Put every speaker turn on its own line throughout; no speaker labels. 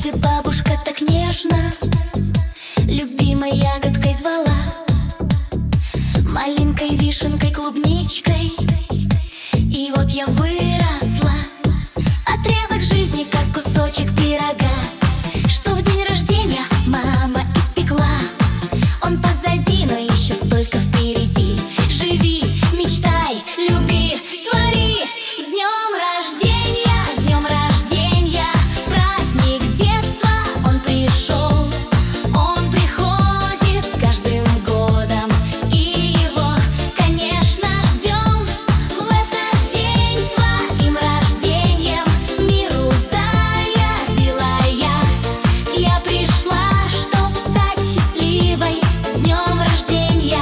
детстве бабушка так нежно любимой ягодкой звала, малинкой, вишенкой, клубничкой. И вот я выросла, отрезок жизни, как кусочек пирога, что в день рождения мама испекла. Он позади, но еще столько впереди. Живи, мечтай, люби, твори. С днем рождения, с днем рождения, праздник детства, он пришел. Он приходит с каждым годом, и его, конечно, ждем. В этот день своим рождением миру заявила я пришла, чтоб стать счастливой. С днем рождения!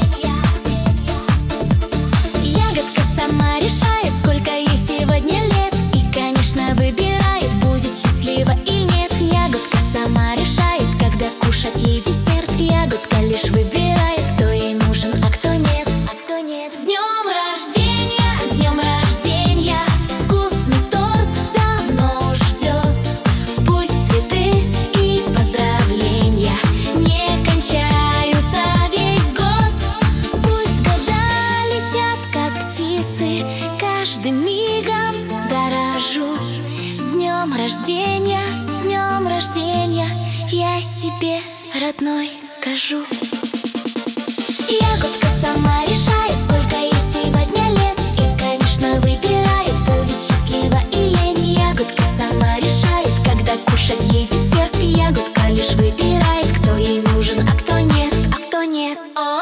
Ягодка сама решает, сколько ей сегодня лет, и, конечно, выбирает, будет счастлива или нет. Ягодка сама решает, когда кушать ей десерт. Ягодка лишь выбирает, кто ей нужен, а кто нет. С днем рождения, с днем рождения, вкусный торт давно ждет. Пусть цветы и поздравления не кончаются весь год. Пусть года летят, как птицы, каждым мигом дорожу. С днем рождения, с днем рождения, я себе, родной, скажу. Ягодка сама решает, сколько ей сегодня лет, и, конечно, выбирает, будет счастлива или лень. Ягодка сама решает, когда кушать ей десерт. Ягодка лишь выбирает, кто ей нужен, а кто нет.